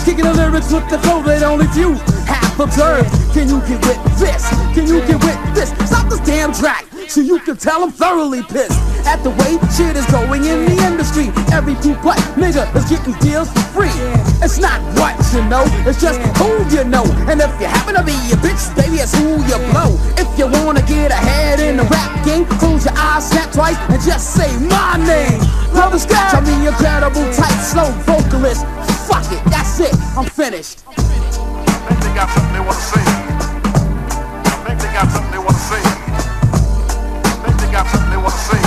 Kicking the lyrics with the flow that only few have observed. Can you get with this? Can you get with this? Stop this damn track so you can tell I'm thoroughly pissed at the way shit is going in the industry. Every two-butt nigga is getting deals for free. It's not what you know, it's just who you know. And if you happen to be a bitch, baby, it's who you blow. If you wanna get ahead in the rap game, close your eyes, snap twice, and just say my name. Brother Scratch, I'm the incredible tight, slow vocalist. Fuck it, that's it, I'm finished. I think they got something they wanna say. I think they got something they wanna say. I think they got something they wanna say.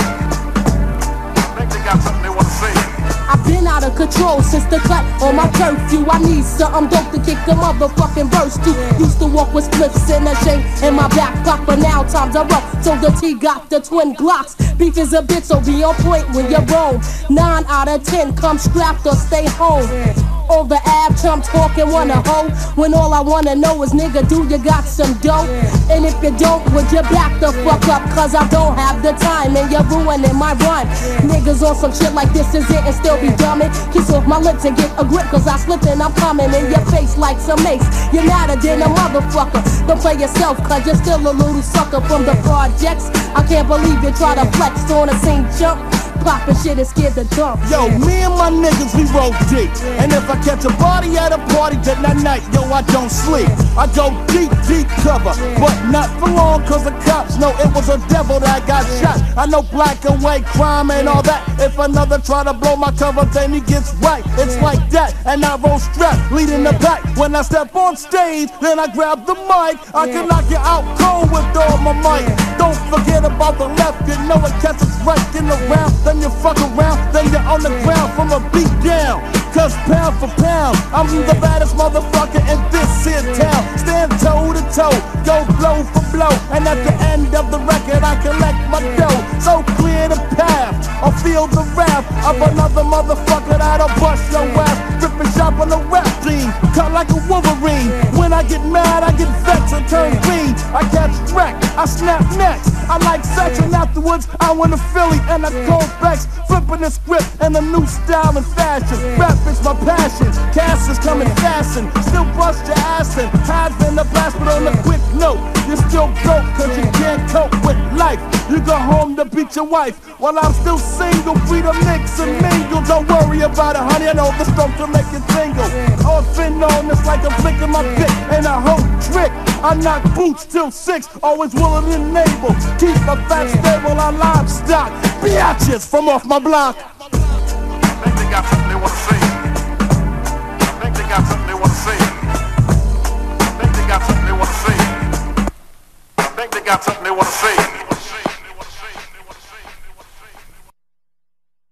I think they got something they wanna say. I've been out of control since the cut on my curfew. I need something dope to kick the motherfucking verse to. Used to walk with spliffs and a chain in my back pocket, but now times are rough, so the T got the twin Glocks. Beef is a bitch, so be on point when you're wrong. 9 out of 10 come strapped or stay home. Over ab, chump talking, wanna hoe, when all I wanna know is, nigga, do you got some dough? And if you don't, would you back the fuck up? Cause I don't have the time and you're ruining my rhyme. Niggas on some shit like this is it and still be dumbing. Kiss off my lips and get a grip, cause I slipped and I'm coming in your face like some mace. You're madder than a motherfucker. Don't play yourself, cause you're still a little sucker from the projects. I can't believe you try to flex on a scene jump. Poppin' shit and scared to dump. Yo, me and my niggas, we roll deep. And if I catch a body at a party, then that night, yo, I don't sleep. I go deep, deep cover, but not for long, cause the cops know it was a devil that got shot. I know black and white crime and all that. If another try to blow my cover, then he gets right. It's like that, and I roll strapped, leading the back. When I step on stage, then I grab the mic. I can knock you out cold with all my might. Don't forget about the left, you know it catches right in the round. Then you fuck around, then you're on the ground from a beat down. Cause pound for pound, I'm the baddest motherfucker in this here town. Stand toe to toe, go blow for blow. And at the end of the record I collect my dough. So clear the path, or feel the wrath of another motherfucker that'll bust your ass. Rip and shop on the rap team, cut like a Wolverine. When I get mad I get vexed and turn green. I catch wreck, I snap necks. I like sex and afterwards I went to Philly and I called Bex. Flipping the script and a new style and fashion. Rap is my passion, cash is coming fasten. Still bust your ass and has been the blast, but on a quick note, you're still broke cause you can't cope with life. You go home to beat your wife while I'm still single. Free to mix and mingle. Don't worry about it, honey, I know the stroke to make it tingle. Orphan on this like a flick of my dick and a whole trick. I knock boots till 6, always willing and able. Keep my fat stable on livestock. Biatches from off my block. I think they got something they wanna say. I think they got something they wanna say. I think they got something they wanna say. I think they got something they wanna say.